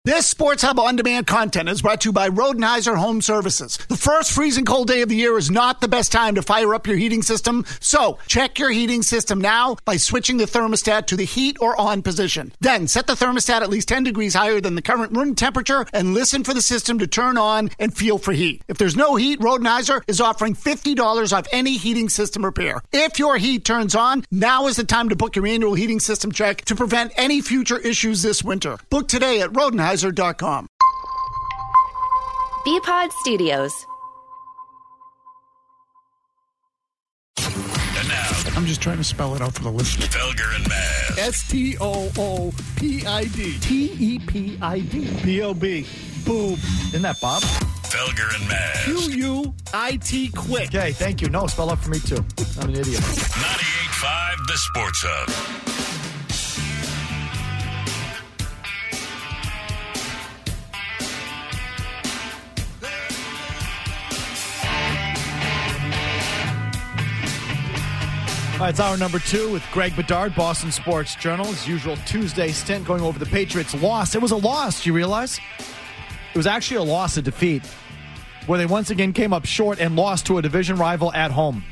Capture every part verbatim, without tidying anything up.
This Sports Hub on-demand content is brought to you by Rodenheiser Home Services. The first freezing cold day of the year is not the best time to fire up your heating system, so check your heating system now by switching the thermostat to the heat or on position. Then set the thermostat at least ten degrees higher than the current room temperature and listen for the system to turn on and feel for heat. If there's no heat, Rodenheiser is offering fifty dollars off any heating system repair. If your heat turns on, now is the time to book your annual heating system check to prevent any future issues this winter. Book today at Rodenheiser dot com. B-Pod Studios. And now, I'm just trying to spell it out for the listener. Felger and Maz. S T O O P I D. T E P I D. B O B. Boob. Isn't that Bob? Felger and Maz. Q U I T quick. Okay, thank you. No, spell out for me too. I'm an idiot. ninety-eight point five The Sports Hub. All right, it's hour number two with Greg Bedard, Boston Sports Journal. As usual, Tuesday stint going over the Patriots' loss. It was a loss, do you realize? It was actually a loss, a defeat, where they once again came up short and lost to a division rival at home.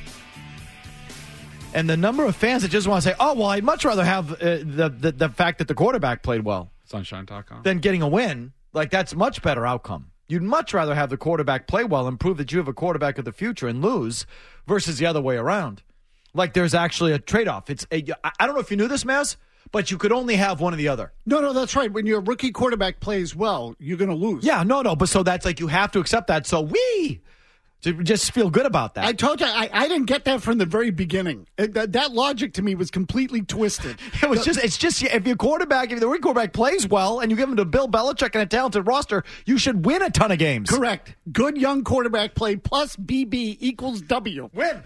And the number of fans that just want to say, oh, well, I'd much rather have uh, the, the the fact that the quarterback played well Sunshine dot com. than getting a win. Like, that's a much better outcome. You'd much rather have the quarterback play well and prove that you have a quarterback of the future and lose versus the other way around. Like, there's actually a trade-off. It's a, I don't know if you knew this, Maz, but you could only have one or the other. No, no, that's right. When your rookie quarterback plays well, you're going to lose. Yeah, no, no. But so that's like you have to accept that. So we to just feel good about that. I told you, I, I didn't get that from the very beginning. It, that, that logic to me was completely twisted. It was just, it's just, if your quarterback, if the rookie quarterback plays well and you give him to Bill Belichick and a talented roster, you should win a ton of games. Correct. Good young quarterback play plus B B equals W. Win.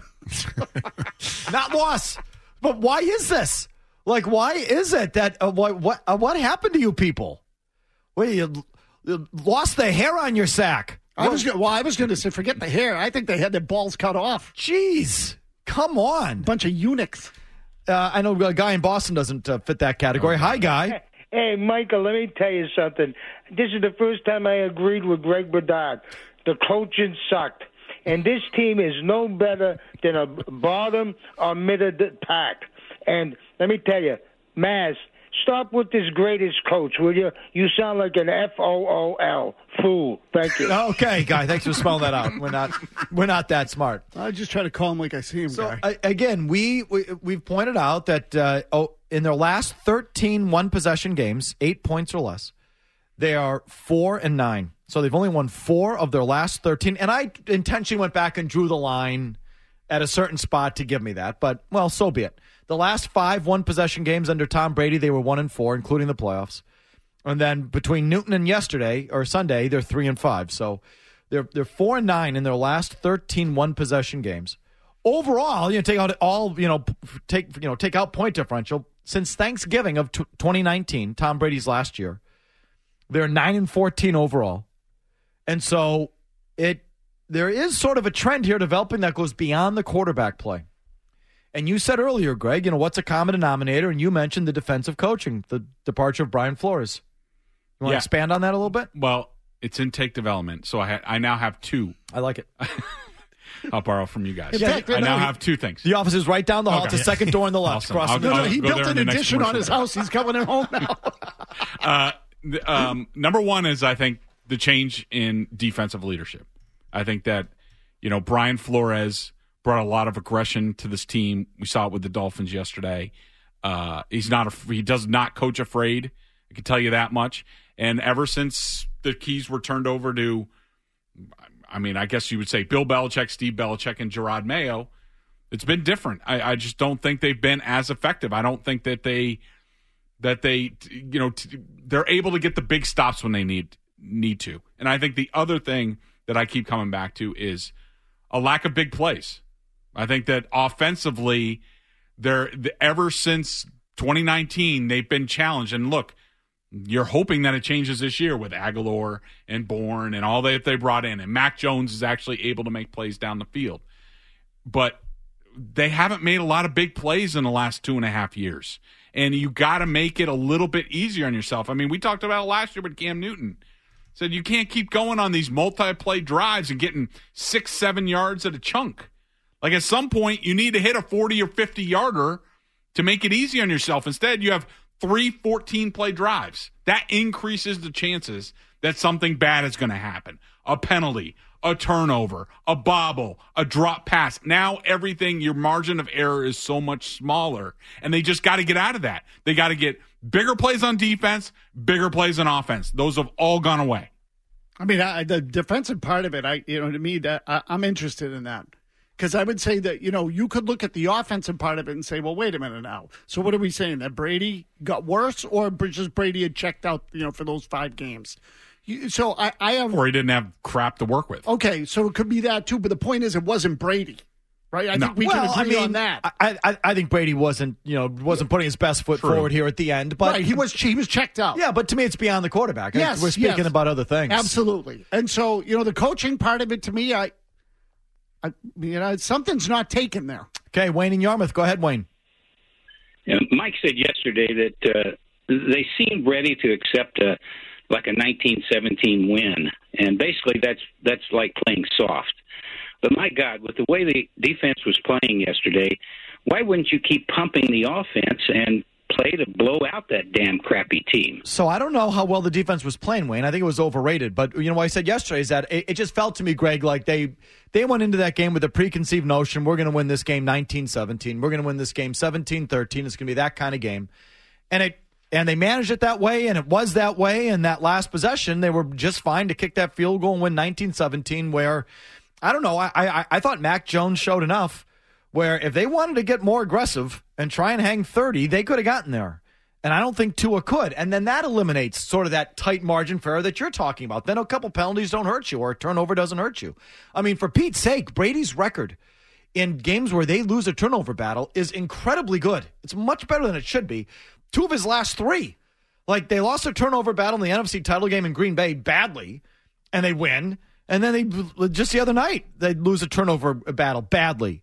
Not loss. But why is this? Like, why is it that, uh, what what, uh, what happened to you people? Well, you, you lost the hair on your sack. I was gonna, well, I was going to say, forget the hair. I think they had their balls cut off. Jeez. Come on. Bunch of eunuchs. Uh, I know a guy in Boston doesn't uh, fit that category. Hi, Guy. Hey, Michael, let me tell you something. This is the first time I agreed with Greg Bedard. The coaching sucked. And this team is no better than a bottom or middle pack. And let me tell you, Maz, stop with this greatest coach, will you? You sound like an F O O L. Fool. Thank you. Okay, Guy, thanks for spelling that out. We're not we're not that smart. I just try to call him like I see him, So, guy. uh, again, we, we, we've pointed out that uh, oh, in their last thirteen one-possession games, eight points or less, they are four and nine. So they've only won four of their last thirteen. And I intentionally went back and drew the line at a certain spot to give me that. But, well, so be it. The last five one-possession games under Tom Brady, they were one and four, including the playoffs. And then between Newton and yesterday, or Sunday, they're three and five. So they're they're four and nine in their last thirteen one-possession games. Overall, you know, take out all, you know, take you know, take out point differential since Thanksgiving of twenty nineteen, Tom Brady's last year. They're nine and fourteen overall. And so it there is sort of a trend here developing that goes beyond the quarterback play. And you said earlier, Greg, you know, what's a common denominator? And you mentioned the defensive coaching, the departure of Brian Flores. You want Yeah. to expand on that a little bit? Well, it's intake development, so I ha- I now have two. I like it. I'll borrow from you guys. In fact, I no, now he- have two things. The office is right down the hall. Okay. It's the second door on the left. Awesome. Across I'll the go- no, I'll no, he go built there an in the next addition on commercial his break. house. He's coming at home now. Uh, the, um, number one is, I think, the change in defensive leadership. I think that, you know, Brian Flores brought a lot of aggression to this team. We saw it with the Dolphins yesterday. Uh, he's not a, he does not coach afraid. I can tell you that much. And ever since the keys were turned over to, I mean, I guess you would say Bill Belichick, Steve Belichick, and Gerard Mayo, it's been different. I, I just don't think they've been as effective. I don't think that they that they you know t- they're able to get the big stops when they need need to. And I think the other thing that I keep coming back to is a lack of big plays. I think that offensively, they're ever since twenty nineteen, they've been challenged. And look, you're hoping that it changes this year with Aguilar and Bourne and all that they brought in. And Mac Jones is actually able to make plays down the field. But they haven't made a lot of big plays in the last two and a half years. and you got to make it a little bit easier on yourself. I mean, we talked about it last year with Cam Newton. Said you can't keep going on these multi-play drives and getting six, seven yards at a chunk. Like at some point, you need to hit a forty or fifty yarder to make it easy on yourself. Instead, you have three fourteen-play drives. That increases the chances that something bad is going to happen. A penalty, a turnover, a bobble, a drop pass. Now everything, your margin of error is so much smaller, and they just got to get out of that. They got to get bigger plays on defense, bigger plays on offense. Those have all gone away. I mean, I, the defensive part of it, I you know, to me, that I, I'm interested in that. Because I would say that, you know, you could look at the offensive part of it and say, well, wait a minute now. So what are we saying? That Brady got worse, or just Brady had checked out, you know, for those five games? You, so I, I have... Or he didn't have crap to work with. Okay, so it could be that too. But the point is, it wasn't Brady, right? I no. think we well, can agree I mean, on that. I, I, I think Brady wasn't, you know, wasn't putting his best foot True. forward here at the end. But right, he was he was checked out. Yeah, but to me, it's beyond the quarterback. Yes, We're speaking yes. about other things. Absolutely. And so, you know, the coaching part of it, to me, I... I, you know, something's not taken there. Okay, Wayne in Yarmouth. Go ahead, Wayne. Yeah, Mike said yesterday that uh, they seemed ready to accept a like a nineteen seventeen win, and basically that's that's like playing soft. But my God, with the way the defense was playing yesterday, why wouldn't you keep pumping the offense and play to blow out that damn crappy team? So I don't know how well the defense was playing, Wayne. I think it was overrated. But, you know, what I said yesterday is that it, it just felt to me, Greg, like they they went into that game with a preconceived notion, we're going to win this game nineteen seventeen. We're going to win this game seventeen thirteen. It's going to be that kind of game. And it and they managed it that way, and it was that way. And that last possession, they were just fine to kick that field goal and win nineteen seventeen, where, I don't know, I, I, I thought Mac Jones showed enough where if they wanted to get more aggressive and try and hang thirty, they could have gotten there. And I don't think Tua could. And then that eliminates sort of that tight margin for error that you're talking about. Then a couple penalties don't hurt you, or a turnover doesn't hurt you. I mean, for Pete's sake, Brady's record in games where they lose a turnover battle is incredibly good. It's much better than it should be. Two of his last three. Like, they lost a turnover battle in the N F C title game in Green Bay badly, and they win. And then they, just the other night, they lose a turnover battle badly.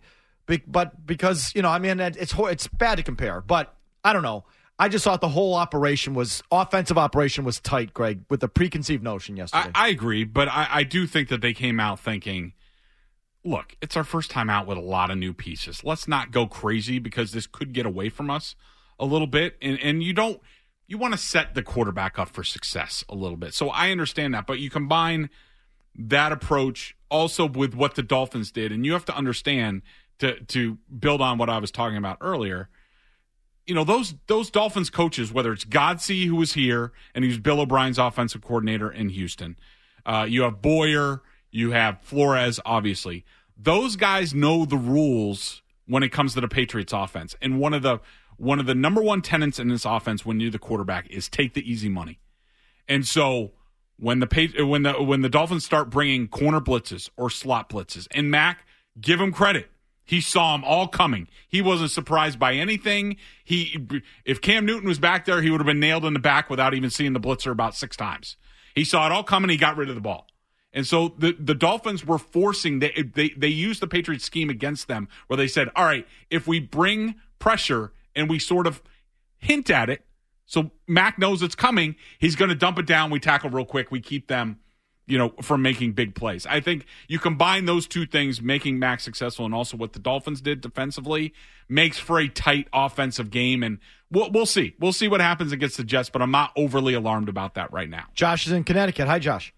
But because, you know, I mean, it's it's bad to compare. But I don't know. I just thought the whole operation was, offensive operation was tight, Greg, with the preconceived notion yesterday. I, I agree, but I, I do think that they came out thinking, look, it's our first time out with a lot of new pieces. Let's not go crazy because this could get away from us a little bit. And, and you don't, you want to set the quarterback up for success a little bit. So I understand that, but you combine that approach also with what the Dolphins did, and you have to understand, to to build on what I was talking about earlier, you know, those those Dolphins coaches, whether it's Godsey, who was here, and he was Bill O'Brien's offensive coordinator in Houston, uh, you have Boyer, you have Flores, obviously. Those guys know the rules when it comes to the Patriots offense. And one of the one of the number one tenets in this offense when you're the quarterback is take the easy money. And so when the when the when the Dolphins start bringing corner blitzes or slot blitzes, and Mac, give him credit. He saw them all coming. He wasn't surprised by anything. He, if Cam Newton was back there, he would have been nailed in the back without even seeing the blitzer about six times. He saw it all coming. He got rid of the ball. And so the, the Dolphins were forcing, they, they, they used the Patriots scheme against them where they said, all right, if we bring pressure and we sort of hint at it, so Mac knows it's coming, he's going to dump it down. We tackle real quick. We keep them, you know, from making big plays. I think you combine those two things, making Mac successful and also what the Dolphins did defensively, makes for a tight offensive game. And we'll, we'll see. We'll see what happens against the Jets, but I'm not overly alarmed about that right now. Josh is in Connecticut. Hi, Josh.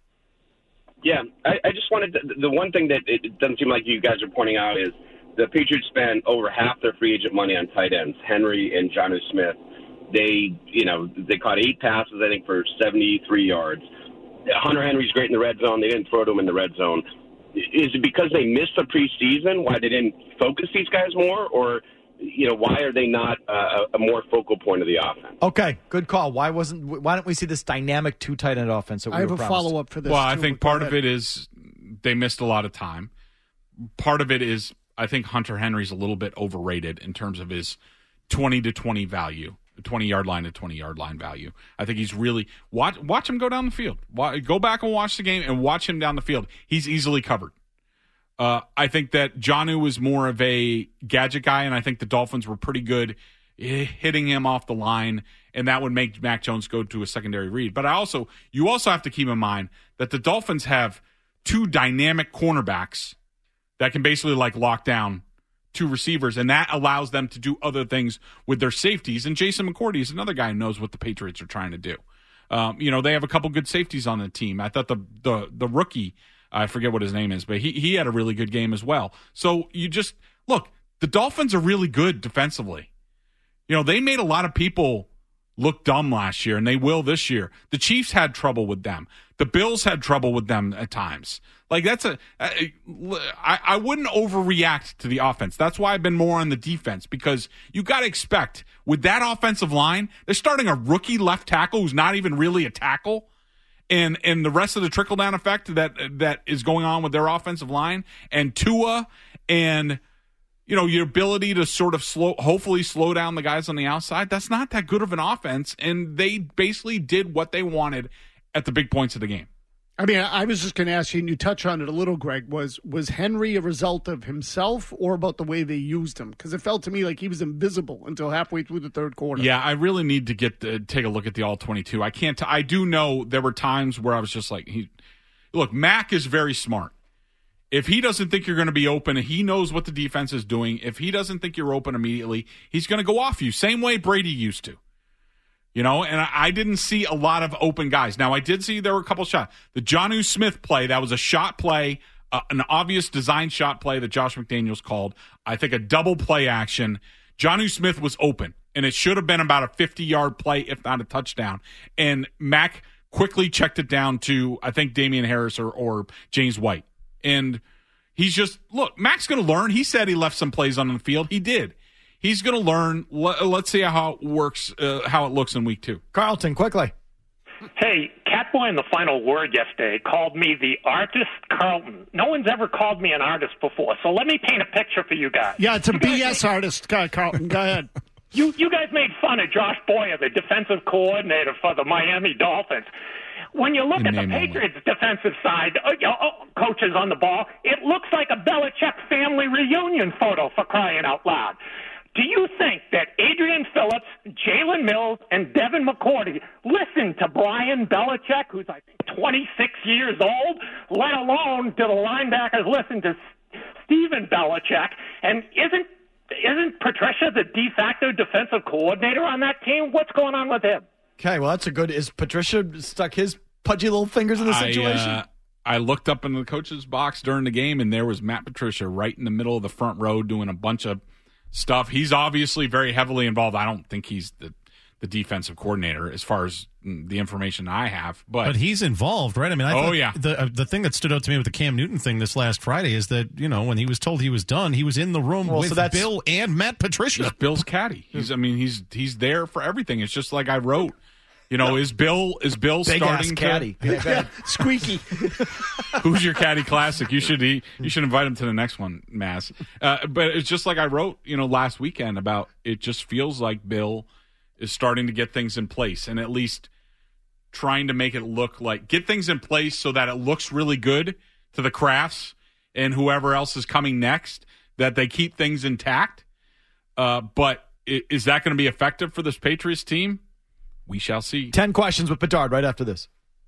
Yeah, I, I just wanted to, the one thing that it doesn't seem like you guys are pointing out is the Patriots spend over half their free agent money on tight ends, Henry and Jonnu Smith. They, you know, they caught eight passes, I think, for seventy-three yards. Hunter Henry's great in the red zone. They didn't throw to him in the red zone. Is it because they missed the preseason, why they didn't focus these guys more? Or, you know, why are they not uh, a more focal point of the offense? Okay, good call. Why wasn't? Why don't we see this dynamic two tight end offense that we I have were a promised? follow-up for this. Well, I too, think but go part of ahead. it is they missed a lot of time. Part of it is I think Hunter Henry's a little bit overrated in terms of his twenty to twenty value. twenty-yard line to twenty-yard line value. I think he's really – watch watch him go down the field. Watch, go back and watch the game and watch him down the field. He's easily covered. Uh, I think that Jonnu was more of a gadget guy, and I think the Dolphins were pretty good hitting him off the line, and that would make Mac Jones go to a secondary read. But I also, you also have to keep in mind that the Dolphins have two dynamic cornerbacks that can basically like lock down two receivers, and that allows them to do other things with their safeties. And Jason McCourty is another guy who knows what the Patriots are trying to do. Um, you know, they have a couple good safeties on the team. I thought the the the rookie, I forget what his name is, but he he had a really good game as well. So you just look, the Dolphins are really good defensively. You know, they made a lot of people look dumb last year, and they will this year. The Chiefs had trouble with them. The Bills had trouble with them at times. Like, that's a I, I wouldn't overreact to the offense. That's why I've been more on the defense, because you got to expect with that offensive line, they're starting a rookie left tackle who's not even really a tackle, and and the rest of the trickle down effect that that is going on with their offensive line, and Tua, and you know, your ability to sort of slow, hopefully slow down the guys on the outside. That's not that good of an offense, and they basically did what they wanted at the big points of the game. I mean, I was just going to ask you, and you touch on it a little, Greg, was was Henry a result of himself or about the way they used him? Because it felt to me like he was invisible until halfway through the third quarter. Yeah, I really need to get the, take a look at the all twenty-two. I can't. T- I do know there were times where I was just like, he, look, Mac is very smart. If he doesn't think you're going to be open, he knows what the defense is doing. If he doesn't think you're open immediately, he's going to go off you, same way Brady used to. You know, and I didn't see a lot of open guys. Now, I did see there were a couple shots. The Jonnu Smith play, that was a shot play, uh, an obvious design shot play that Josh McDaniels called. I think a double play action. Jonnu Smith was open, and it should have been about a fifty-yard play, if not a touchdown. And Mac quickly checked it down to, I think, Damian Harris or, or James White. And he's just, look, Mac's going to learn. He said he left some plays on the field. He did. He's going to learn. Let's see how it works, uh, how it looks in week two. Carlton, quickly. Hey, Catboy in the Final Word yesterday called me the artist Carlton. No one's ever called me an artist before, so let me paint a picture for you guys. Yeah, it's a B S artist, Carlton. Go ahead. You you guys made fun of Josh Boyer, the defensive coordinator for the Miami Dolphins. When you look In at the Patriots' only. defensive side, uh, you know, uh, coaches on the ball, it looks like a Belichick family reunion photo, for crying out loud. Do you think that Adrian Phillips, Jalen Mills, and Devin McCourty listen to Brian Belichick, who's, I think, twenty-six years old, let alone do the linebackers listen to Steven Belichick? And isn't isn't Patricia the de facto defensive coordinator on that team? What's going on with him? Okay, well, that's a good – is Patricia stuck his pudgy little fingers in the situation? I, uh, I looked up in the coach's box during the game, and there was Matt Patricia right in the middle of the front row doing a bunch of – stuff. He's obviously very heavily involved. I don't think he's the, the defensive coordinator as far as the information I have, but but he's involved, right? I mean, I oh yeah. The uh, the thing that stood out to me with the Cam Newton thing this last Friday is that, you know, when he was told he was done, he was in the room well, with so Bill and Matt Patricia. He's Bill's caddy. He's I mean he's he's there for everything. It's just like I wrote. You know, is Bill is Bill Big starting ass caddy? To, yeah, squeaky. Who's your caddy classic? You should you should invite him to the next one, Mass. Uh, but it's just like I wrote, you know, last weekend about it. Just feels like Bill is starting to get things in place, and at least trying to make it look like get things in place so that it looks really good to the Crafts and whoever else is coming next. That they keep things intact. Uh, but is that going to be effective for this Patriots team? We shall see. Ten questions with Bedard right after this.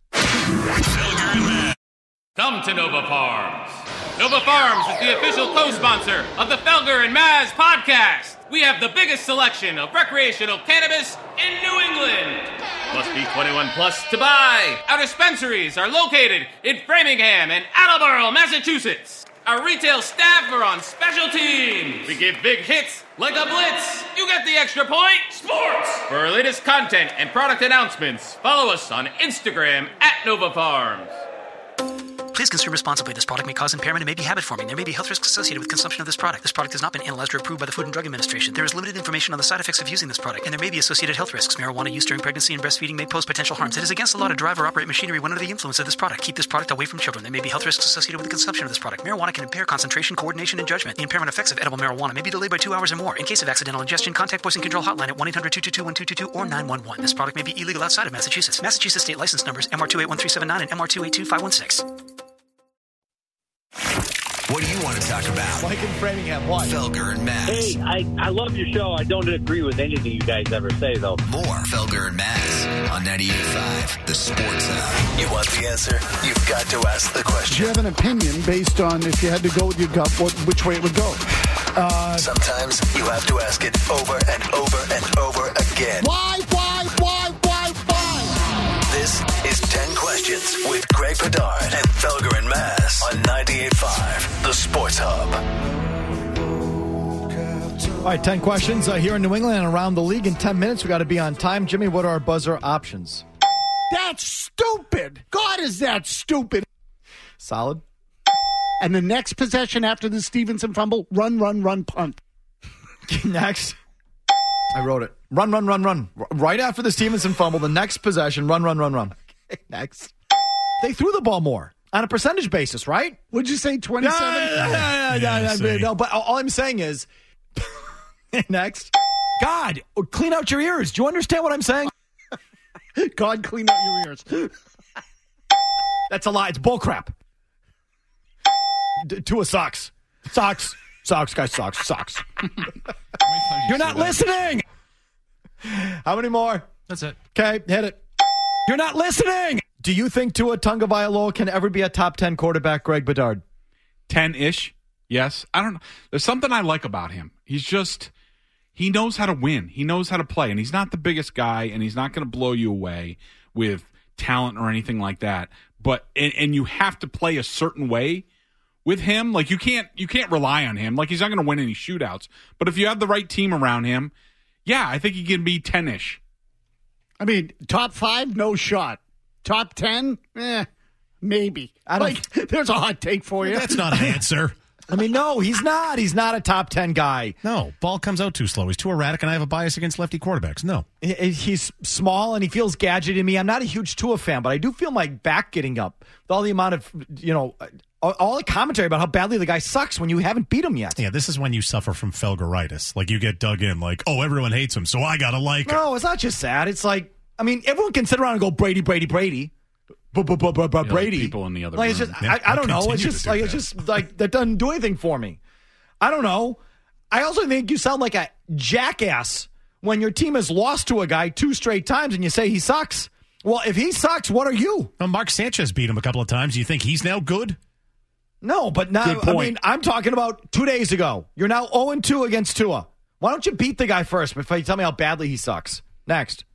Come to Nova Farms. Nova Farms is the official co-sponsor of the Felger and Maz podcast. We have the biggest selection of recreational cannabis in New England. Must be twenty-one plus to buy. Our dispensaries are located in Framingham and Attleboro, Massachusetts. Our retail staff are on special teams. We give big hits like a blitz. You get the extra point. Sports. For our latest content and product announcements, follow us on Instagram at Nova Farms. Please consume responsibly. This product may cause impairment and may be habit-forming. There may be health risks associated with consumption of this product. This product has not been analyzed or approved by the Food and Drug Administration. There is limited information on the side effects of using this product, and there may be associated health risks. Marijuana use during pregnancy and breastfeeding may pose potential harms. It is against the law to drive or operate machinery when under the influence of this product. Keep this product away from children. There may be health risks associated with the consumption of this product. Marijuana can impair concentration, coordination, and judgment. The impairment effects of edible marijuana may be delayed by two hours or more. In case of accidental ingestion, contact Poison Control Hotline at one eight hundred two two two one two two two or nine one one. This product may be illegal outside of Massachusetts. Massachusetts state license numbers M R two eight one three seven nine and M R two eight two five one six. What do you want to talk about? Mike in Framingham, what? Felger and Mazz. Hey, I, I love your show. I don't agree with anything you guys ever say, though. More Felger and Mazz on ninety-eight point five, The Sports Hub. You want the answer? You've got to ask the question. Do you have an opinion based on if you had to go with your gut, what, which way it would go? Uh, Sometimes you have to ask it over and over and over again. Why, why, why, why, why? This is ten Questions with Greg Bedard and Felger and Mazz on ninety-eight point five, The Sports Hub. All right, ten questions uh, here in New England and around the league in ten minutes. We got to be on time. Jimmy, what are our buzzer options? That's stupid. God, is that stupid. Solid. And the next possession after the Stevenson fumble, run, run, run, punt. Next. I wrote it. Run, run, run, run. R- right after the Stevenson fumble, the next possession, run, run, run, run. Okay, next. They threw the ball more on a percentage basis, right? Would you say twenty-seven? No, no, no, no, no, no, but all I'm saying is, next. God, clean out your ears. Do you understand what I'm saying? God, clean out your ears. That's a lie. It's bullcrap. D- Tua sucks. Sucks. Sucks, guys, sucks. Sucks. You're not listening. How many more? That's it. Okay, hit it. You're not listening. Do you think Tua Tagovailoa can ever be a top ten quarterback, Greg Bedard? ten-ish, yes. I don't know. There's something I like about him. He's just, he knows how to win. He knows how to play, and he's not the biggest guy, and he's not going to blow you away with talent or anything like that. But and, and you have to play a certain way with him. Like you can't you can't rely on him. Like he's not going to win any shootouts. But if you have the right team around him, yeah, I think he can be ten-ish. I mean, top five, no shot. Top ten, eh, maybe. I don't, like, there's a hot take for you. That's not an answer. I mean, no, he's not. He's not a top ten guy. No, ball comes out too slow. He's too erratic, and I have a bias against lefty quarterbacks. No. He's small, and he feels gadgety to me. I'm not a huge Tua fan, but I do feel my back getting up with all the amount of, you know, all the commentary about how badly the guy sucks when you haven't beat him yet. Yeah, this is when you suffer from Felgeritis. Like, you get dug in, like, oh, everyone hates him, so I got to like him. No, it's not just that. It's like, I mean, everyone can sit around and go, Brady, Brady, Brady. Brady. People in the other like, room. It's just, Yeah, I, I don't I'll know. It's continue just to do like that. it's just like that doesn't do anything for me. I don't know. I also think you sound like a jackass when your team has lost to a guy two straight times and you say he sucks. Well, if he sucks, what are you? Well, Mark Sanchez beat him a couple of times. Do you think he's now good? No, but now I mean I'm talking about two days ago. You're now oh and two against Tua. Why don't you beat the guy first before you tell me how badly he sucks? Next.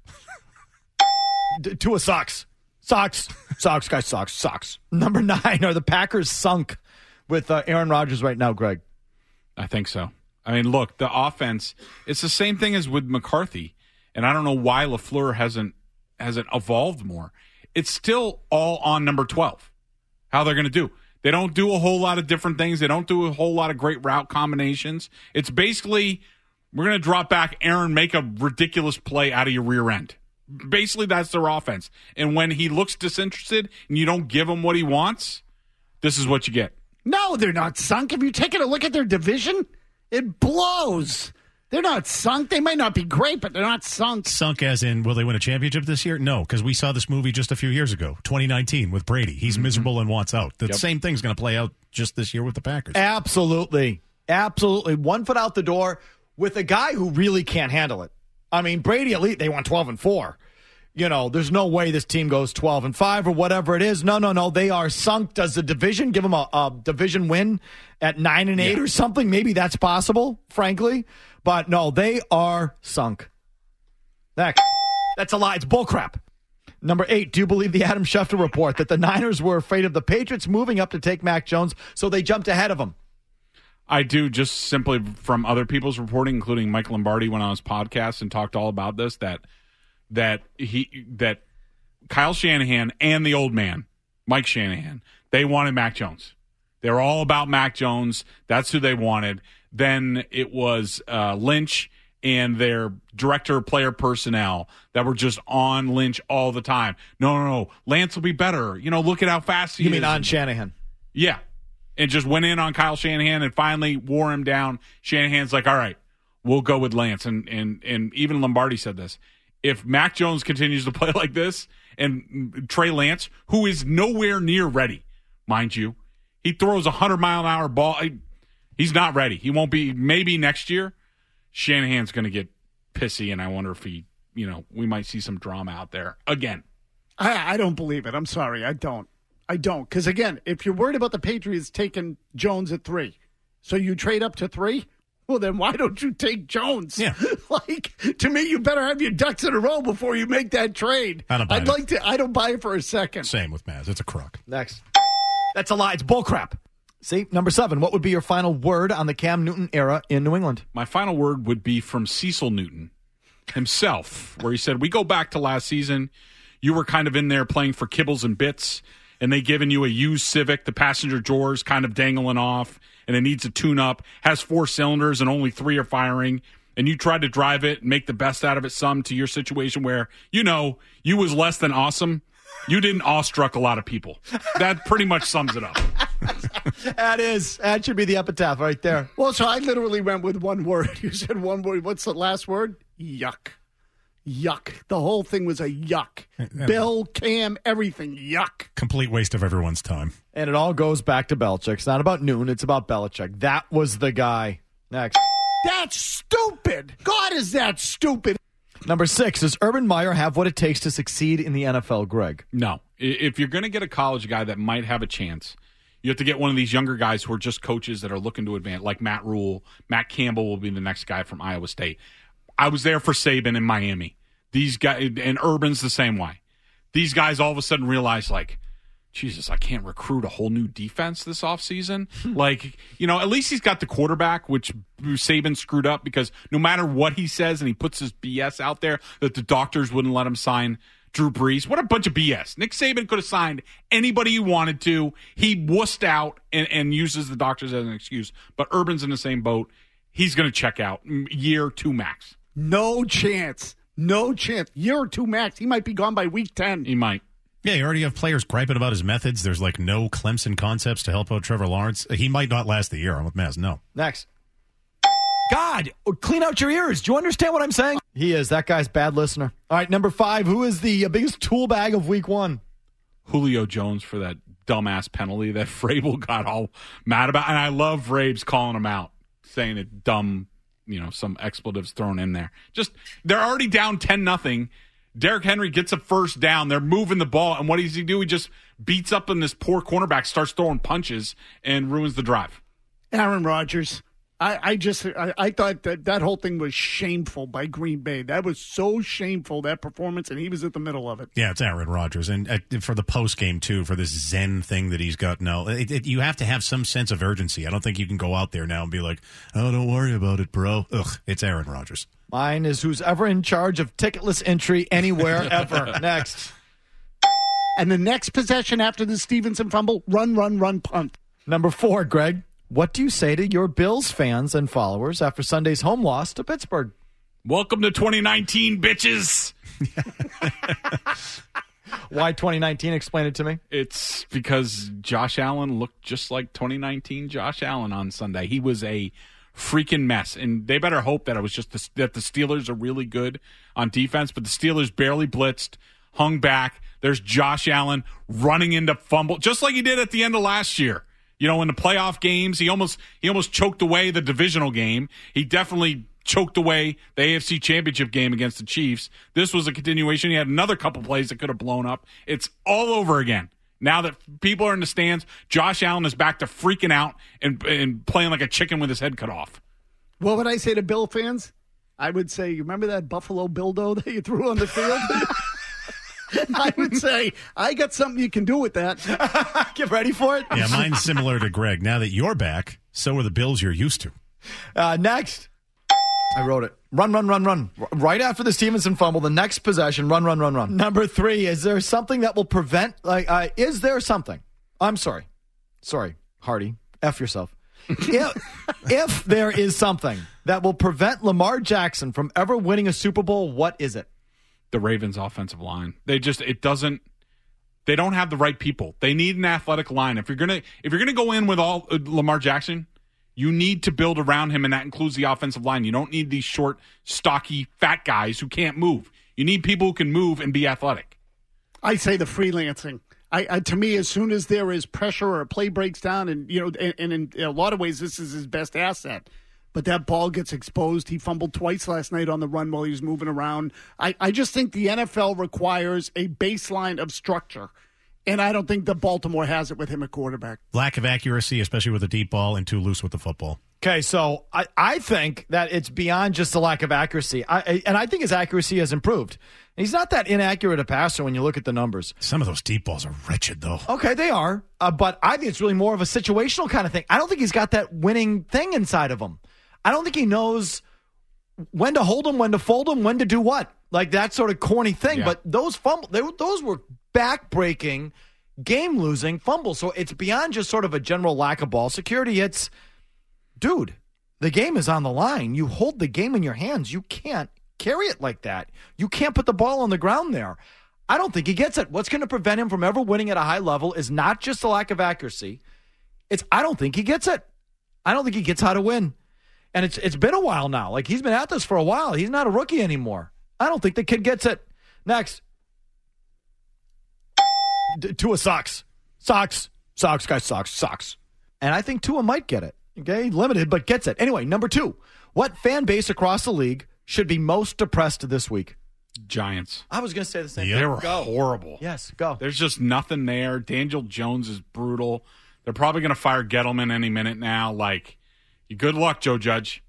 D- Tua sucks. Sucks. Sucks, guys, sucks. Sucks. Number nine, are the Packers sunk with uh, Aaron Rodgers right now, Greg? I think so. I mean, look, the offense, it's the same thing as with McCarthy, and I don't know why LaFleur hasn't hasn't evolved more. It's still all on number twelve, how they're going to do. They don't do a whole lot of different things. They don't do a whole lot of great route combinations. It's basically, we're going to drop back, Aaron, make a ridiculous play out of your rear end. Basically, that's their offense. And when he looks disinterested and you don't give him what he wants, this is what you get. No, they're not sunk. Have you taken a look at their division? It blows. They're not sunk. They might not be great, but they're not sunk. Sunk as in, will they win a championship this year? No, because we saw this movie just a few years ago, twenty nineteen, with Brady. He's mm-hmm. miserable and wants out. The yep. same thing's going to play out just this year with the Packers. Absolutely. Absolutely. One foot out the door with a guy who really can't handle it. I mean, Brady, at least they won twelve and four. You know, there's no way this team goes twelve and five or whatever it is. No, no, no. They are sunk. Does the division give them a, a division win at nine and eight yeah. or something? Maybe that's possible, frankly. But no, they are sunk. Next. That's a lie. It's bullcrap. Number eight, do you believe the Adam Schefter report that the Niners were afraid of the Patriots moving up to take Mac Jones, so they jumped ahead of him? I do, just simply from other people's reporting, including Mike Lombardi went on his podcast and talked all about this, that that he that Kyle Shanahan and the old man, Mike Shanahan, they wanted Mac Jones. They were all about Mac Jones. That's who they wanted. Then it was uh, Lynch and their director of player personnel that were just on Lynch all the time. No, no, no. Lance will be better. You know, look at how fast he you is. You mean on Shanahan? Yeah. And just went in on Kyle Shanahan and finally wore him down. Shanahan's like, all right, we'll go with Lance. And and and even Lombardi said this. If Mac Jones continues to play like this and Trey Lance, who is nowhere near ready, mind you, He throws a hundred mile an hour ball. I, he's not ready. He won't be. Maybe next year, Shanahan's going to get pissy, and I wonder if he, you know, we might see some drama out there again. I, I don't believe it. I'm sorry. I don't. I don't. Because, again, if you're worried about the Patriots taking Jones at three, so you trade up to three, well, then why don't you take Jones? Yeah. Like, to me, you better have your ducks in a row before you make that trade. I don't buy I'd it. like to. I don't buy it for a second. Same with Maz. It's a crook. Next. That's a lie. It's bullcrap. See, number seven. What would be your final word on the Cam Newton era in New England? My final word would be from Cecil Newton himself, where he said, we go back to last season. You were kind of in there playing for kibbles and bits, and they given you a used Civic, the passenger doors kind of dangling off, and it needs a tune-up, has four cylinders and only three are firing, and you tried to drive it and make the best out of it some to your situation where, you know, you was less than awesome. You didn't awestruck a lot of people. That pretty much sums it up. That is. That should be the epitaph right there. Well, so I literally went with one word. You said one word. What's the last word? Yuck. Yuck. The whole thing was a yuck. Bill, Cam, everything. Yuck. Complete waste of everyone's time. And it all goes back to Belichick. It's not about Newton. It's about Belichick. That was the guy. Next. That's stupid. God, is that stupid. Number six, does Urban Meyer have what it takes to succeed in the N F L, Greg? No. If you're going to get a college guy that might have a chance, you have to get one of these younger guys who are just coaches that are looking to advance, like Matt Rule. Matt Campbell will be the next guy from Iowa State. I was there for Saban in Miami. These guys, and Urban's the same way. These guys all of a sudden realize, like, Jesus, I can't recruit a whole new defense this offseason. Like, you know, at least he's got the quarterback, which Saban screwed up because no matter what he says and he puts his B S out there that the doctors wouldn't let him sign Drew Brees. What a bunch of B S. Nick Saban could have signed anybody he wanted to. He wussed out and, and uses the doctors as an excuse. But Urban's in the same boat. He's going to check out year two max. No chance. No chance. Year or two max. He might be gone by week ten. He might. Yeah, you already have players griping about his methods. There's like no Clemson concepts to help out Trevor Lawrence. He might not last the year. I'm with Maz. No. Next. God, clean out your ears. Do you understand what I'm saying? He is. That guy's bad listener. All right, number five. Who is the biggest tool bag of week one? Julio Jones for that dumbass penalty that Vrabel got all mad about. And I love Vrabes calling him out, saying it dumb, you know, some expletives thrown in there. Just, they're already down ten nothing. Derrick Henry gets a first down. They're moving the ball. And what does he do? He just beats up on this poor cornerback, starts throwing punches, and ruins the drive. Aaron Rodgers. I, I just I, I thought that that whole thing was shameful by Green Bay. That was so shameful, that performance, and he was at the middle of it. Yeah, it's Aaron Rodgers. And uh, for the post game, too, for this Zen thing that he's got now, it, it, you have to have some sense of urgency. I don't think you can go out there now and be like, oh, don't worry about it, bro. Ugh, it's Aaron Rodgers. Mine is who's ever in charge of ticketless entry anywhere ever. Next. And the next possession after the Stevenson fumble, run, run, run, punt. Number four, Greg. What do you say to your Bills fans and followers after Sunday's home loss to Pittsburgh? Welcome to twenty nineteen, bitches. Why twenty nineteen? Explain it to me. It's because Josh Allen looked just like twenty nineteen Josh Allen on Sunday. He was a freaking mess, and they better hope that it was just the, that the Steelers are really good on defense, but the Steelers barely blitzed, hung back. There's Josh Allen running into fumble, just like he did at the end of last year. You know, in the playoff games, he almost he almost choked away the divisional game. He definitely choked away the A F C Championship game against the Chiefs. This was a continuation. He had another couple plays that could have blown up. It's all over again. Now that people are in the stands, Josh Allen is back to freaking out and, and playing like a chicken with his head cut off. What would I say to Bill fans? I would say, you remember that Buffalo Bildo that you threw on the field? I would say, I got something you can do with that. Get ready for it. Yeah, mine's similar to Greg. Now that you're back, so are the Bills you're used to. Uh, next. I wrote it. Run, run, run, run. Right after the Stevenson fumble, the next possession, run, run, run, run. Number three, is there something that will prevent, like, uh, is there something? I'm sorry. Sorry, Hardy. F yourself. if, if there is something that will prevent Lamar Jackson from ever winning a Super Bowl, what is it? The Ravens' offensive line. They just, it doesn't, they don't have the right people. They need an athletic line. If you're going to, if you're going to go in with all uh, Lamar Jackson, you need to build around him, and that includes the offensive line. You don't need these short, stocky, fat guys who can't move. You need people who can move and be athletic. I say the freelancing. I, I to me, as soon as there is pressure or a play breaks down, and you know, and, and in a lot of ways, this is his best asset. But that ball gets exposed. He fumbled twice last night on the run while he was moving around. I, I just think the N F L requires a baseline of structure. And I don't think that Baltimore has it with him at quarterback. Lack of accuracy, especially with a deep ball, and too loose with the football. Okay, so I, I think that it's beyond just the lack of accuracy. I, I, and I think his accuracy has improved. He's not that inaccurate a passer when you look at the numbers. Some of those deep balls are wretched, though. Okay, they are. Uh, but I think it's really more of a situational kind of thing. I don't think he's got that winning thing inside of him. I don't think he knows when to hold him, when to fold him, when to do what. Like that sort of corny thing. Yeah. But those fumbles, they, those were back-breaking, game-losing fumbles. So it's beyond just sort of a general lack of ball security. It's, dude, the game is on the line. You hold the game in your hands. You can't carry it like that. You can't put the ball on the ground there. I don't think he gets it. What's going to prevent him from ever winning at a high level is not just the lack of accuracy. It's I don't think he gets it. I don't think he gets how to win. And it's it's been a while now. Like, he's been at this for a while. He's not a rookie anymore. I don't think the kid gets it. Next. D- Tua sucks. Sucks. Sucks. Guy sucks. Sucks. And I think Tua might get it. Okay? Limited, but gets it. Anyway, number two. What fan base across the league should be most depressed this week? Giants. I was going to say the same yeah, thing. They were go. horrible. Yes, go. There's just nothing there. Daniel Jones is brutal. They're probably going to fire Gettleman any minute now. Like, good luck, Joe Judge.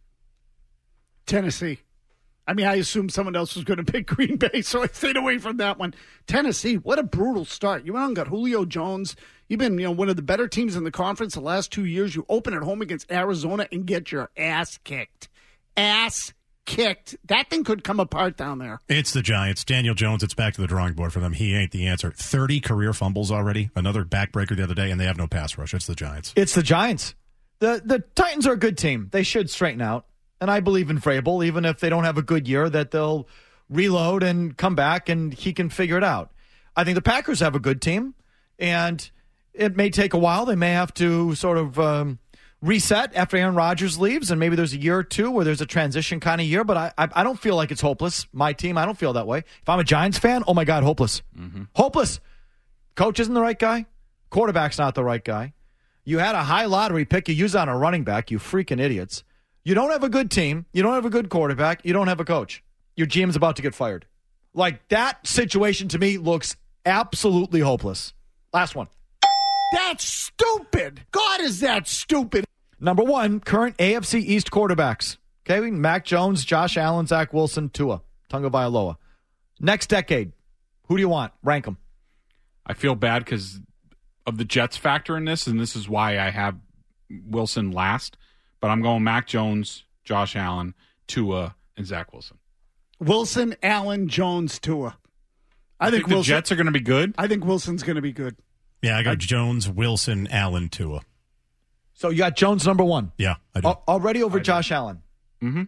Tennessee. I mean, I assumed someone else was going to pick Green Bay, so I stayed away from that one. Tennessee, what a brutal start. You went out and got Julio Jones. You've been, you know, one of the better teams in the conference the last two years. You open at home against Arizona and get your ass kicked. Ass kicked. That thing could come apart down there. It's the Giants. Daniel Jones, it's back to the drawing board for them. He ain't the answer. thirty career fumbles already. Another backbreaker the other day, and they have no pass rush. It's the Giants. It's the Giants. The the Titans are a good team. They should straighten out. And I believe in Vrabel, even if they don't have a good year, that they'll reload and come back and he can figure it out. I think the Packers have a good team, and it may take a while. They may have to sort of um, reset after Aaron Rodgers leaves, and maybe there's a year or two where there's a transition kind of year, but I, I, I don't feel like it's hopeless. My team, I don't feel that way. If I'm a Giants fan, oh my God, hopeless. Mm-hmm. Hopeless. Coach isn't the right guy. Quarterback's not the right guy. You had a high lottery pick you use on a running back, you freaking idiots. You don't have a good team. You don't have a good quarterback. You don't have a coach. Your G M's about to get fired. Like, that situation to me looks absolutely hopeless. Last one. That's stupid. God, is that stupid. Number one, current A F C East quarterbacks. Okay, Mac Jones, Josh Allen, Zach Wilson, Tua, Tagovailoa. Next decade, who do you want? Rank them. I feel bad because of the Jets factor in this, and this is why I have Wilson last. But I'm going Mac Jones, Josh Allen, Tua, and Zach Wilson. Wilson, Allen, Jones, Tua. I you think, think the Wilson, Jets are going to be good. I think Wilson's going to be good. Yeah, I got I, Jones, Wilson, Allen, Tua. So you got Jones number one. Yeah, I do. Al- already over I Josh do. Allen. Mm-hmm.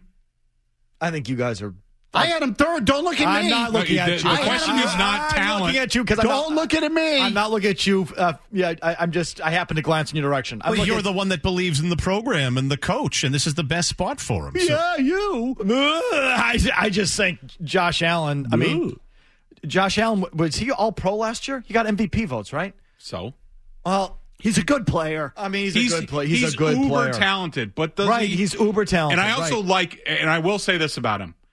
I think you guys are. I had him third. Don't look at I'm me. I'm not looking no, at the, you. The question is not I'm talent. I'm looking at you because don't look at me. I'm not looking at you. Uh, yeah, I, I'm just. I happen to glance in your direction. I'm well, you're at, the one that believes in the program and the coach, and this is the best spot for him. So. Yeah, you. I, I just think Josh Allen. I mean, Josh Allen, was he all pro last year? He got M V P votes, right? So, well. He's a good player. I mean, he's, he's a good player. He's, he's a good uber player. talented, but does right, he, he's uber talented. And I also right. like, and I will say this about him: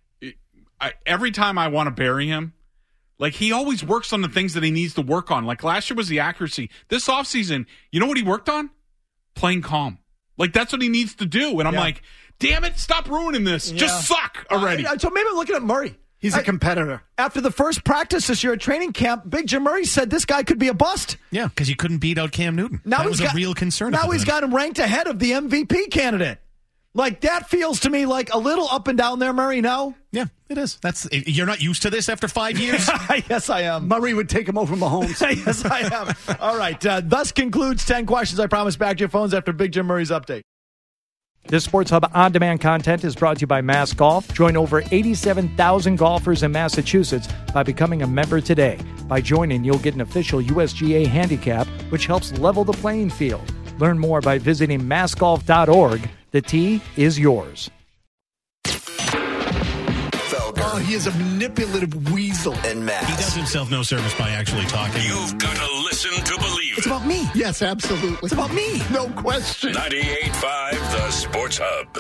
I, every time I want to bury him, like he always works on the things that he needs to work on. Like last year was the accuracy. This offseason, you know what he worked on? Playing calm. Like that's what he needs to do. And I'm yeah. like, damn it, stop ruining this. Yeah. Just suck already. Uh, so maybe I'm looking at Murray. He's a competitor. After the first practice this year at training camp, Big Jim Murray said this guy could be a bust. Yeah, because you couldn't beat out Cam Newton. Now that he's was got, a real concern. Now he's got him ranked ahead of the M V P candidate. Like, that feels to me like a little up and down there, Murray, no? Yeah, it is. That's You're not used to this after five years? Yes, I am. Murray would take him over Mahomes. Yes, I am. All right, uh, thus concludes ten questions. I promise back to your phones after Big Jim Murray's update. This Sports Hub on-demand content is brought to you by Mass Golf. Join over eighty-seven thousand golfers in Massachusetts by becoming a member today. By joining, you'll get an official U S G A handicap, which helps level the playing field. Learn more by visiting mass golf dot org. The tee is yours. Felger Oh, he is a manipulative weasel. And Mass. He does himself no service by actually talking. You've got to listen to believe It's it. about me. Yes, absolutely. It's about me. No question. ninety-eight point five The Sports Hub.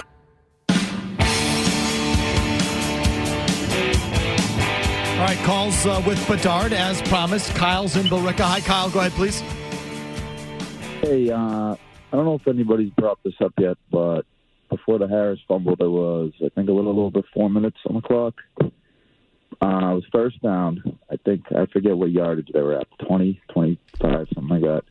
All right, calls uh, with Bedard as promised. Kyle's in Billerica. Hi, Kyle. Go ahead, please. Hey, uh, I don't know if anybody's brought this up yet, but before the Harris fumble, there was, I think, a little over four minutes on the clock. Uh, it was first down. I think, I forget what yardage they were at, twenty, twenty-five, something like that.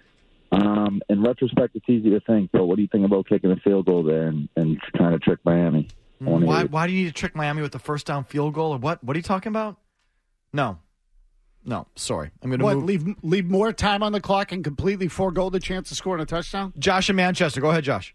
Um, in retrospect, it's easy to think, but what do you think about kicking a field goal there and, and trying to trick Miami? Why, why do you need to trick Miami with the first down field goal or what? What are you talking about? No. No, sorry. I'm going to What, move. leave leave more time on the clock and completely forego the chance of scoring a touchdown? Josh in Manchester. Go ahead, Josh.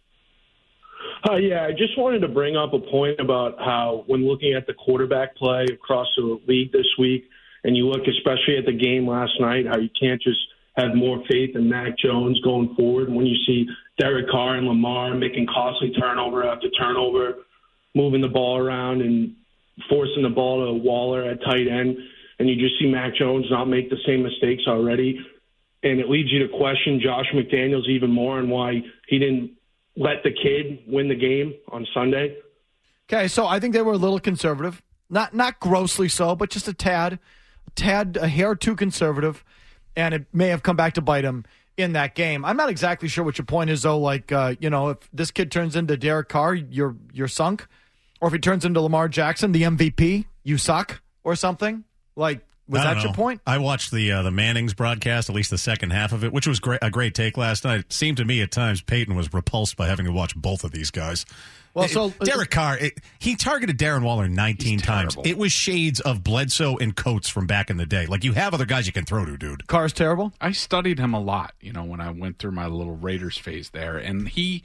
Uh, yeah, I just wanted to bring up a point about how when looking at the quarterback play across the league this week, and you look especially at the game last night, how you can't just have more faith in Mac Jones going forward when you see Derek Carr and Lamar making costly turnover after turnover, moving the ball around and forcing the ball to Waller at tight end, and you just see Mac Jones not make the same mistakes already. And it leads you to question Josh McDaniels even more and why he didn't let the kid win the game on Sunday. Okay, so I think they were a little conservative. Not not grossly so, but just a tad, a tad, a hair too conservative, and it may have come back to bite him in that game. I'm not exactly sure what your point is, though. Like, uh, you know, if this kid turns into Derek Carr, you're you're sunk. Or if he turns into Lamar Jackson, the M V P, you suck or something. Like, was I don't that know. your point? I watched the uh, the Mannings broadcast, at least the second half of it, which was great, a great take last night. It seemed to me at times Peyton was repulsed by having to watch both of these guys. Well, so It- Derek Carr, it, he targeted Darren Waller nineteen times. It was shades of Bledsoe and Coates from back in the day. Like, you have other guys you can throw to, dude. Carr's terrible. I studied him a lot, you know, when I went through my little Raiders phase there. And he,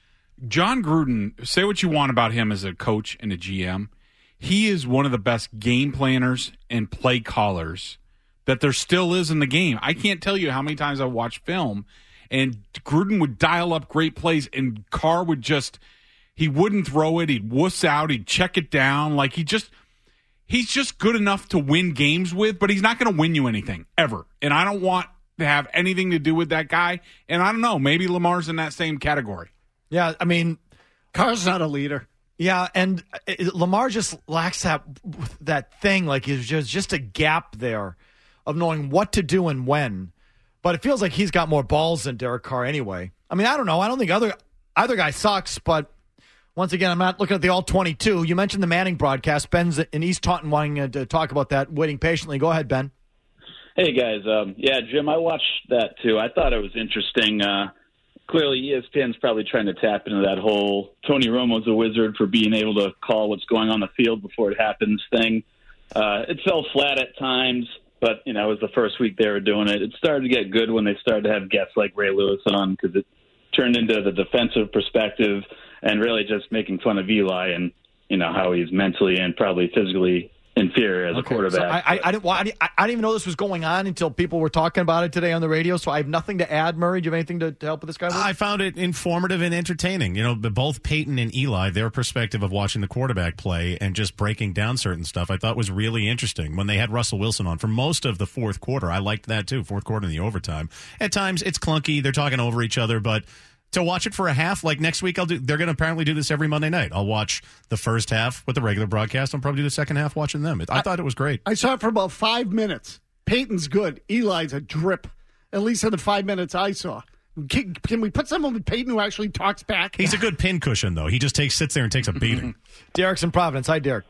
John Gruden, say what you want about him as a coach and a G M. He is one of the best game planners and play callers that there still is in the game. I can't tell you how many times I watched film, and Gruden would dial up great plays, and Carr would just, he wouldn't throw it. He'd wuss out. He'd check it down. Like, he just, he's just good enough to win games with, but he's not going to win you anything, ever. And I don't want to have anything to do with that guy. And I don't know, maybe Lamar's in that same category. Yeah, I mean, Carr's not a leader. Yeah, and it, Lamar just lacks that that thing. Like, there's just, just a gap there of knowing what to do and when. But it feels like he's got more balls than Derek Carr anyway. I mean, I don't know. I don't think other either guy sucks, but once again, I'm not looking at the all twenty-two. You mentioned the Manning broadcast. Ben's in East Taunton wanting to talk about that, waiting patiently. Go ahead, Ben. Hey, guys. Um, yeah, Jim, I watched that, too. I thought it was interesting. Uh, clearly, E S P N's probably trying to tap into that whole Tony Romo's a wizard for being able to call what's going on the field before it happens thing. Uh, it fell flat at times, but, you know, it was the first week they were doing it. It started to get good when they started to have guests like Ray Lewis on because it turned into the defensive perspective and really just making fun of Eli and, you know, how he's mentally and probably physically inferior as Okay, a quarterback. So I, I, I, didn't, well, I, didn't, I didn't even know this was going on until people were talking about it today on the radio, so I have nothing to add. Murray, do you have anything to, to help with this guy with? I found it informative and entertaining. You know, both Peyton and Eli, their perspective of watching the quarterback play and just breaking down certain stuff, I thought was really interesting. When they had Russell Wilson on for most of the fourth quarter, I liked that too, fourth quarter in the overtime. At times, it's clunky. They're talking over each other, but to watch it for a half, like next week, I'll do. They're going to apparently do this every Monday night. I'll watch the first half with the regular broadcast. I'll probably do the second half watching them. I, I thought it was great. I saw it for about five minutes. Peyton's good. Eli's a drip, at least in the five minutes I saw. Can, can we put someone with Peyton who actually talks back? He's a good pincushion, though. He just takes sits there and takes a beating. Derek's in Providence. Hi, Derek.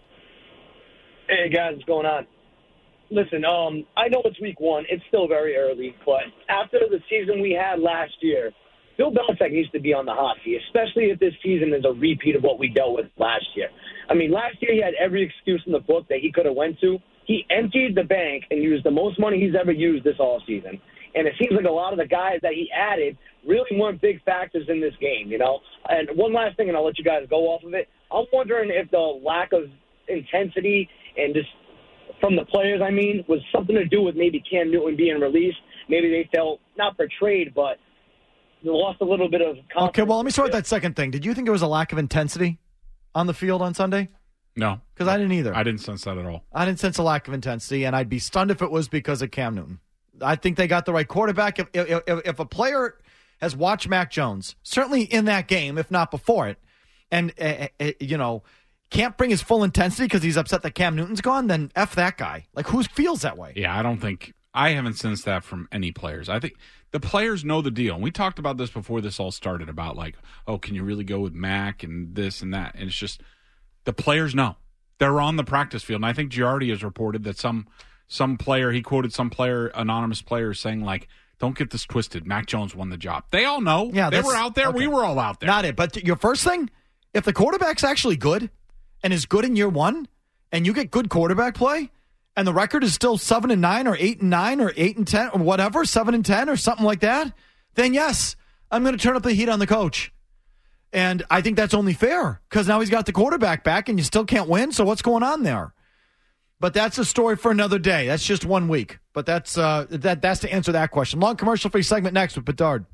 Hey, guys, what's going on? Listen, um, I know it's week one. It's still very early, but after the season we had last year, Bill Belichick needs to be on the hot seat, especially if this season is a repeat of what we dealt with last year. I mean, last year he had every excuse in the book that he could have went to. He emptied the bank and used the most money he's ever used this all season. And it seems like a lot of the guys that he added really weren't big factors in this game, you know. And one last thing, and I'll let you guys go off of it. I'm wondering if the lack of intensity and just from the players, I mean, was something to do with maybe Cam Newton being released. Maybe they felt not betrayed, but they lost a little bit of confidence. Okay, well, let me start with that second thing. Did you think there was a lack of intensity on the field on Sunday? No. Because I didn't either. I didn't sense that at all. I didn't sense a lack of intensity, and I'd be stunned if it was because of Cam Newton. I think they got the right quarterback. If if, if, if a player has watched Mac Jones, certainly in that game, if not before it, and, uh, uh, you know, can't bring his full intensity because he's upset that Cam Newton's gone, then F that guy. Like, who feels that way? Yeah, I don't think – I haven't sensed that from any players. I think the players know the deal. And we talked about this before this all started about, like, oh, can you really go with Mac and this and that? And it's just the players know. They're on the practice field. And I think Giardi has reported that some some player – he quoted some player, anonymous player, saying, like, don't get this twisted. Mac Jones won the job. They all know. Yeah, they were out there. Okay. We were all out there. Not it. But your first thing, if the quarterback's actually good – and is good in year one, and you get good quarterback play, and the record is still seven and nine, or eight and nine, or eight and ten, or whatever, seven and ten, or something like that, then yes, I'm going to turn up the heat on the coach. And I think that's only fair because now he's got the quarterback back, and you still can't win. So what's going on there? But that's a story for another day. That's just one week. But that's uh, that that's to answer that question. Long commercial-free segment next with Bedard.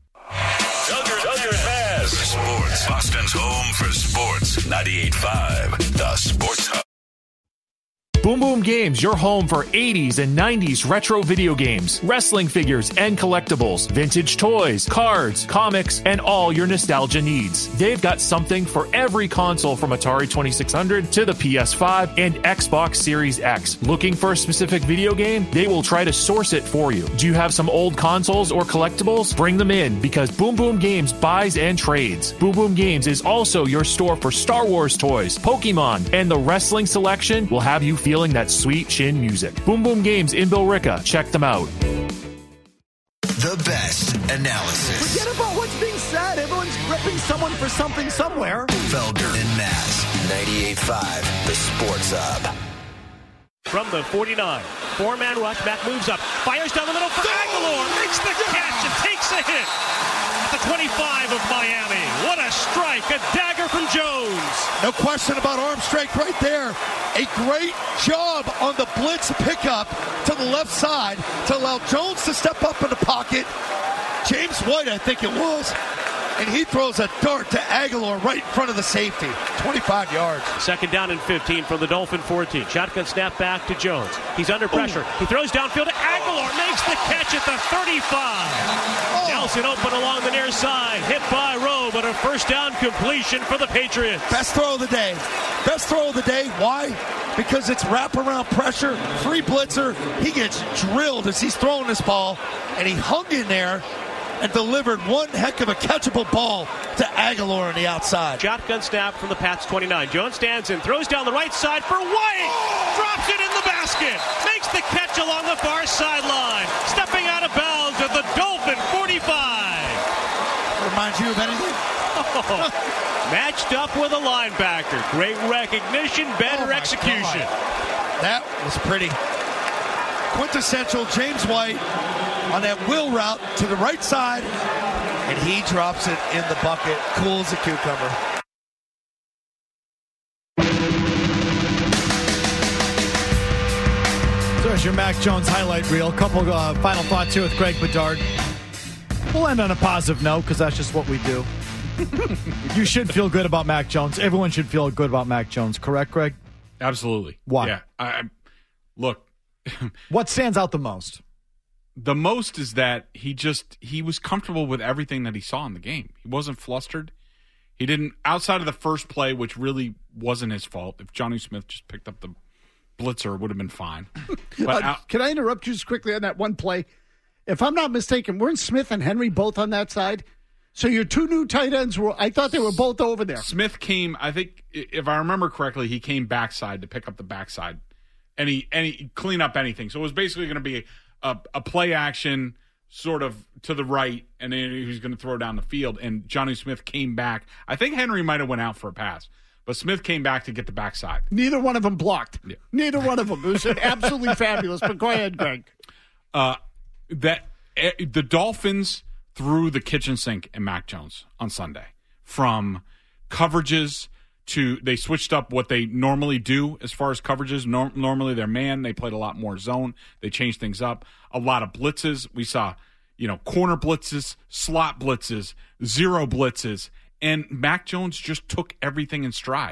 The Sports. Boston's home for sports. ninety-eight point five. The Sports Hub. Boom Boom Games, your home for eighties and nineties retro video games, wrestling figures and collectibles, vintage toys, cards, comics, and all your nostalgia needs. They've got something for every console from Atari twenty-six hundred to the P S five and Xbox Series X. Looking for a specific video game? They will try to source it for you. Do you have some old consoles or collectibles? Bring them in because Boom Boom Games buys and trades. Boom Boom Games is also your store for Star Wars toys, Pokemon, and the wrestling selection will have you feel feeling that sweet chin music. Boom Boom Games in Billerica. Check them out. The best analysis. Forget about what's being said. Everyone's ripping someone for something somewhere. Felger and Mass. ninety-eight point five. The Sports Hub. From the forty-nine. Four-man rush. Mac moves up. Fires down the middle for Aguilar. Makes the catch and takes a hit. At the twenty-five of Miami. What a strike. A dagger from Jones. No question about arm strength right there. A great job on the blitz pickup to the left side to allow Jones to step up in the pocket. James White, I think it was. And he throws a dart to Aguilar right in front of the safety. twenty-five yards. Second down and fifteen from the Dolphin fourteen. Shotgun snap back to Jones. He's under pressure. Ooh. He throws downfield to Aguilar. Makes the catch at the thirty-five. Oh. Nelson open along the near side. Hit by Rowe, but a first down completion for the Patriots. Best throw of the day. Best throw of the day. Why? Because it's wraparound pressure. Free blitzer. He gets drilled as he's throwing this ball. And he hung in there and delivered one heck of a catchable ball to Aguilar on the outside. Shotgun snap from the Pats twenty-nine. Jones stands in, throws down the right side for White. Oh! Drops it in the basket. Makes the catch along the far sideline. Stepping out of bounds at the Dolphin forty-five. Reminds you of anything? Oh, matched up with a linebacker. Great recognition, better oh execution. God. That was pretty. Quintessential James White on that wheel route to the right side, and he drops it in the bucket. Cool as a cucumber. So there's your Mac Jones highlight reel. A couple uh, final thoughts here with Greg Bedard. We'll end on a positive note because that's just what we do. You should feel good about Mac Jones. Everyone should feel good about Mac Jones. Correct, Greg? Absolutely. Why? Yeah. I, look. What stands out the most? The most is that he just he was comfortable with everything that he saw in the game. He wasn't flustered. He didn't, outside of the first play, which really wasn't his fault. If Johnny Smith just picked up the blitzer, it would have been fine. But uh, out, can I interrupt you just quickly on that one play? If I'm not mistaken, weren't Smith and Henry both on that side? So your two new tight ends were, I thought they were both over there. Smith came, I think, if I remember correctly, he came backside to pick up the backside. And he, and he clean up anything. So it was basically going to be a, a play action sort of to the right, and then he was going to throw down the field. And Johnny Smith came back. I think Henry might have went out for a pass, but Smith came back to get the backside. Neither one of them blocked. Yeah. Neither one of them. It was absolutely fabulous. But go ahead, Greg. Uh, that uh, the Dolphins threw the kitchen sink at Mac Jones on Sunday from coverages to they switched up what they normally do as far as coverages. Norm, normally they're man. They played a lot more zone. They changed things up. A lot of blitzes. We saw, you know, corner blitzes, slot blitzes, zero blitzes. And Mac Jones just took everything in stride.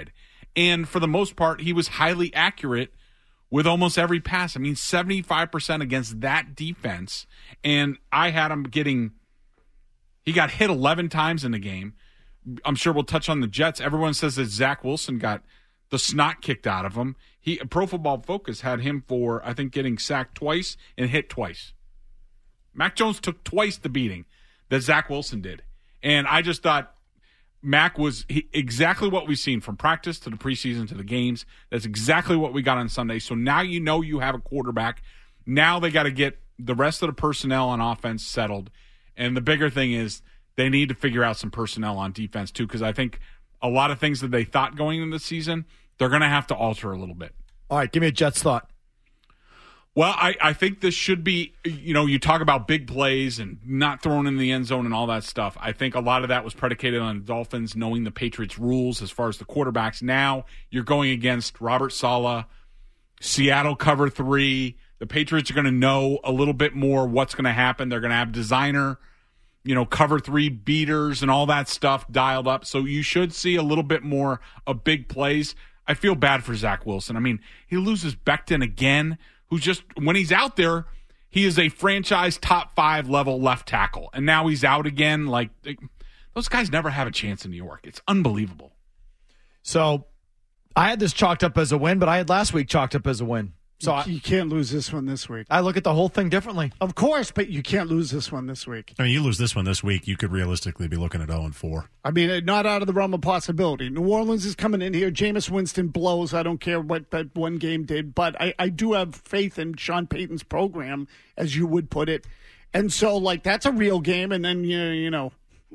And for the most part, he was highly accurate with almost every pass. I mean, seventy-five percent against that defense. And I had him getting – he got hit eleven times in the game. I'm sure we'll touch on the Jets. Everyone says that Zach Wilson got the snot kicked out of him. He Pro Football Focus had him for, I think, getting sacked twice and hit twice. Mac Jones took twice the beating that Zach Wilson did. And I just thought Mac was he, exactly what we've seen from practice to the preseason to the games. That's exactly what we got on Sunday. So now you know you have a quarterback. Now they got to get the rest of the personnel on offense settled. And the bigger thing is they need to figure out some personnel on defense too, because I think a lot of things that they thought going into the season, they're going to have to alter a little bit. All right, give me a Jets thought. Well, I, I think this should be, you know, you talk about big plays and not throwing in the end zone and all that stuff. I think a lot of that was predicated on the Dolphins knowing the Patriots' rules as far as the quarterbacks. Now you're going against Robert Saleh, Seattle cover three. The Patriots are going to know a little bit more what's going to happen. They're going to have designer, you know, cover three beaters and all that stuff dialed up. So you should see a little bit more of big plays. I feel bad for Zach Wilson. I mean, he loses Becton again, who's just, when he's out there, he is a franchise top five level left tackle. And now he's out again. Like, they, those guys never have a chance in New York. It's unbelievable. So I had this chalked up as a win, but I had last week chalked up as a win. So you, I, you can't lose this one this week. I look at the whole thing differently. Of course, but you can't lose this one this week. I mean, you lose this one this week, you could realistically be looking at oh and four. I mean, not out of the realm of possibility. New Orleans is coming in here. Jameis Winston blows. I don't care what that one game did, but I, I do have faith in Sean Payton's program, as you would put it. And so, like, that's a real game, and then, you know, you know.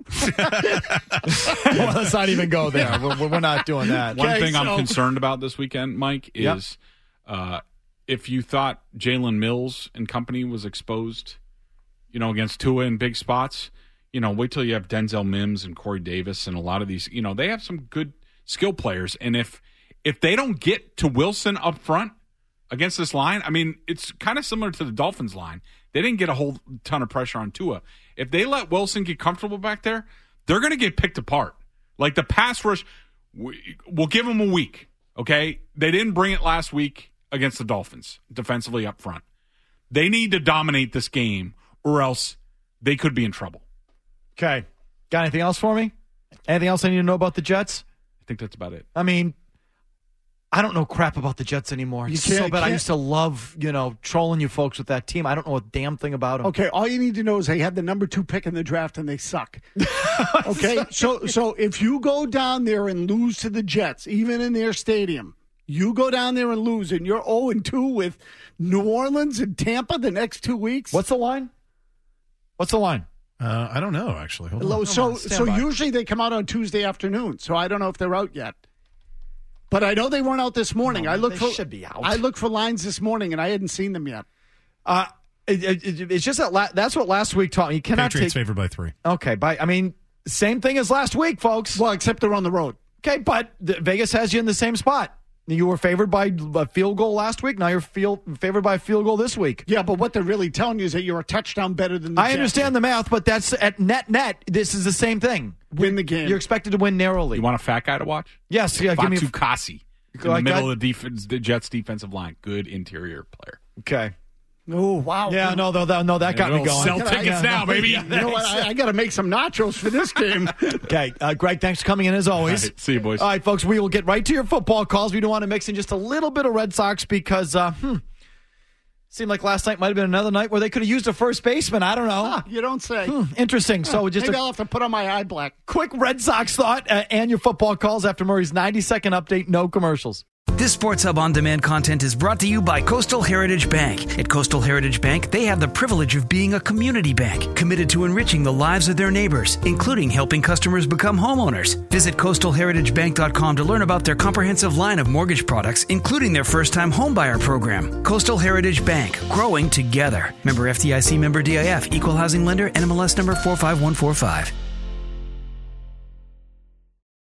Well, let's not even go there. Yeah. We're, we're not doing that. One Okay, thing so- I'm concerned about this weekend, Mike, Yep. is uh, if you thought Jalen Mills and company was exposed, you know, against Tua in big spots, you know, wait till you have Denzel Mims and Corey Davis and a lot of these, you know, they have some good skill players. And if if they don't get to Wilson up front against this line, I mean, it's kind of similar to the Dolphins line. They didn't get a whole ton of pressure on Tua. If they let Wilson get comfortable back there, they're going to get picked apart. Like the pass rush, we, we'll give them a week, okay? They didn't bring it last week against the Dolphins defensively up front. They need to dominate this game or else they could be in trouble. Okay. Got anything else for me? Anything else I need to know about the Jets? I think that's about it. I mean, I don't know crap about the Jets anymore. You It's can't- so bad. I can't- used to love, you know, trolling you folks with that team. I don't know a damn thing about them. Okay, all you need to know is they had the number two pick in the draft and they suck. Okay, so so if you go down there and lose to the Jets, even in their stadium, you go down there and lose, and you're oh and two with New Orleans and Tampa the next two weeks. What's the line? What's the line? Uh, I don't know, actually. Hold Low- on. So on, stand so by. usually they come out on Tuesday afternoon. So I don't know if they're out yet. But I know they weren't out this morning. No, I looked they for should be out. I looked for lines this morning and I hadn't seen them yet. Uh, it, it, it's just that la- that's what last week taught me. You cannot Patriots take. favored by three. Okay, by I mean, same thing as last week, folks. Well, except they're on the road. Okay, but the, Vegas has you in the same spot. You were favored by a field goal last week. Now you're field, favored by a field goal this week. Yeah, but what they're really telling you is that you're a touchdown better than the I Jets. understand the math, but that's at net net. This is the same thing. Win the game. You're expected to win narrowly. You want a fat guy to watch? Yes, yeah. Give me. Fatu A, Kasi in the Like middle that? of the, defense, the Jets' defensive line. Good interior player. okay. Oh, wow. Yeah, no, no, no, no that got me going. Sell tickets Yeah, now, no, baby. yeah, You know what? I, I got to make some nachos for this game. Okay, uh, Greg, thanks for coming in as always. All right, see you, boys. All right, folks, we will get right to your football calls. We do want to mix in just a little bit of Red Sox because, uh, hmm, seemed like last night might have been another night where they could have used a first baseman. I don't know. Ah, you don't say. Hmm, interesting. So just Maybe a I'll have to put on my eye black. quick Red Sox thought uh, and your football calls after Murray's ninety-second update. No commercials. This Sports Hub On Demand content is brought to you by Coastal Heritage Bank. At Coastal Heritage Bank, they have the privilege of being a community bank, committed to enriching the lives of their neighbors, including helping customers become homeowners. Visit coastal heritage bank dot com to learn about their comprehensive line of mortgage products, including their first-time homebuyer program. Coastal Heritage Bank, growing together. Member F D I C, member D I F, equal housing lender, N M L S number four five one four five.